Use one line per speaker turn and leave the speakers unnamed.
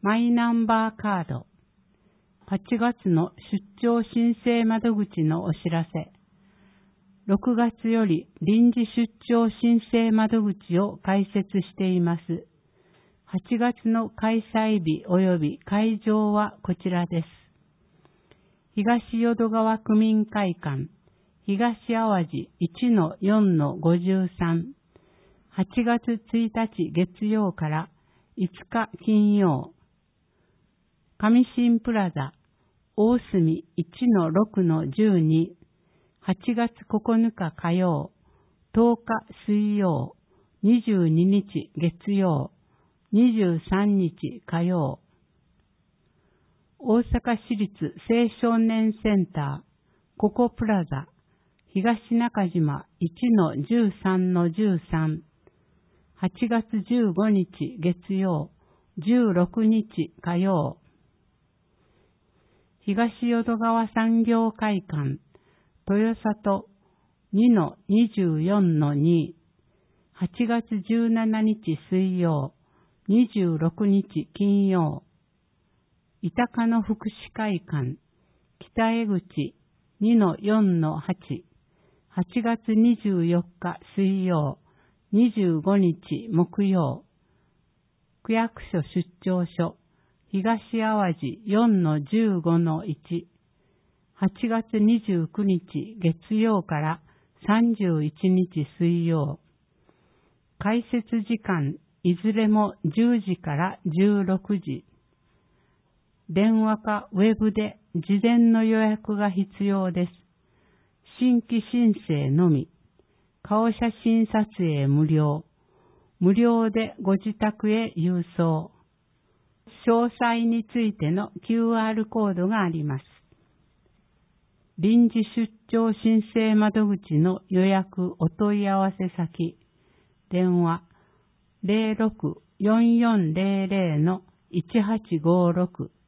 マイナンバーカード。8月の出張申請窓口のお知らせ。6月より臨時出張申請窓口を開設しています。8月の開催日及び会場はこちらです。東淀川区民会館、東淡路 1-4-53。8月1日月曜から5日金曜。上新プラザ、大隅 1-6-12。8月9日火曜、10日水曜、22日月曜、23日火曜。大阪市立青少年センター、ココプラザ、東中島 1-13-13。8月15日月曜、16日火曜。東淀川産業会館、豊里 2-24-2。8月17日水曜、26日金曜。板鹿の福祉会館、北江口 2-4-8。8月24日水曜、25日木曜。区役所出張所、東淡路 4-15-1。8月29日月曜から31日水曜。開設時間いずれも10時から16時。電話かウェブで事前の予約が必要です。新規申請のみ。顔写真撮影無料。無料でご自宅へ郵送。詳細についての QR コードがあります。臨時出張申請窓口の予約お問い合わせ先。電話 06-4400-1856